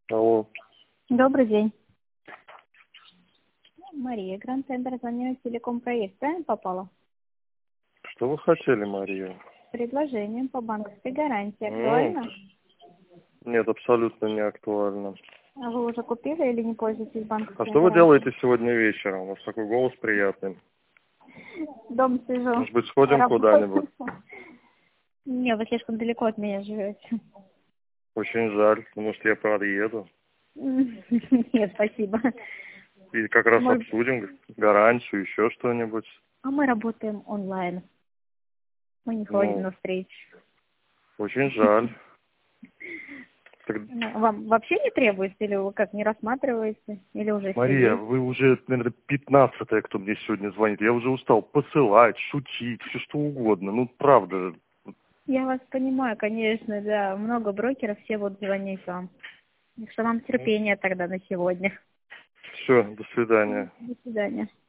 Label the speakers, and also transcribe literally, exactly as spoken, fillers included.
Speaker 1: Алло.
Speaker 2: Добрый день. Мария, Гранд-центр, звоню телеком-проект. Правильно попала?
Speaker 1: Что вы хотели, Мария?
Speaker 2: Предложение по банковской гарантии.
Speaker 1: М,
Speaker 2: Актуально?
Speaker 1: Нет, абсолютно не актуально.
Speaker 2: А вы уже купили или не пользуетесь
Speaker 1: А
Speaker 2: банковской
Speaker 1: что вы
Speaker 2: гарантией?
Speaker 1: делаете сегодня вечером? У вас такой голос приятный.
Speaker 2: Дом сижу.
Speaker 1: Может быть, сходим
Speaker 2: Работаю.
Speaker 1: куда-нибудь?
Speaker 2: Не, вы слишком далеко от меня живете.
Speaker 1: Очень жаль, потому что я подъеду.
Speaker 2: Нет, спасибо.
Speaker 1: И как раз
Speaker 2: Может,
Speaker 1: обсудим гарантию, еще что-нибудь.
Speaker 2: а мы работаем онлайн. Мы не ходим
Speaker 1: Ну,
Speaker 2: на встречи.
Speaker 1: очень жаль. Так,
Speaker 2: Ну, вам вообще не требуется, или вы как, не рассматриваете, или уже
Speaker 1: Мария,
Speaker 2: себе?
Speaker 1: вы уже, наверное, пятнадцатая, кто мне сегодня звонит. Я уже устал посылать, шутить, все что угодно. Ну, правда.
Speaker 2: Я вас понимаю, конечно, да. Много брокеров, все будут звонить вам. Так что вам терпения тогда на сегодня.
Speaker 1: Все, до свидания.
Speaker 2: До свидания.